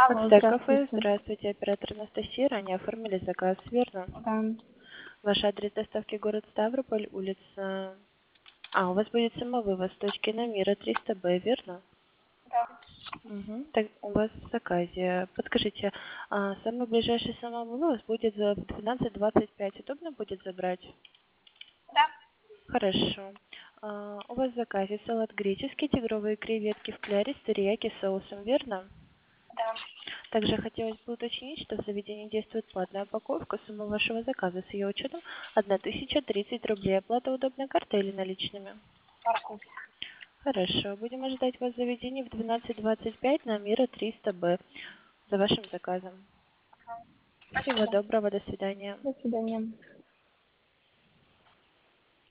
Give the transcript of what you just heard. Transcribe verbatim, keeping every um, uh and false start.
Алло, Такси кафе, здравствуйте. здравствуйте, оператор Анастасия, ранее оформили заказ, верно? Да, Ваш адрес доставки город Ставрополь, улица... А, у вас будет самовывоз с точки на Мира триста Б, верно? да, Угу. Так, у вас в заказе. Подскажите, а, самый ближайший самовывоз будет за двенадцать двадцать пять. Удобно будет забрать? да, Хорошо. А, у вас в заказе салат греческий, тигровые креветки в кляре с терияки соусом, верно? да. Также хотелось бы уточнить, что в заведении действует платная упаковка. Сумма вашего заказа с ее учетом тысяча тридцать рублей. Оплата удобной картой или наличными? Карта. Хорошо. Будем ожидать вас в заведении в двенадцать двадцать пять на Мира триста Б за вашим заказом. Всего Спасибо. доброго. До свидания. До свидания.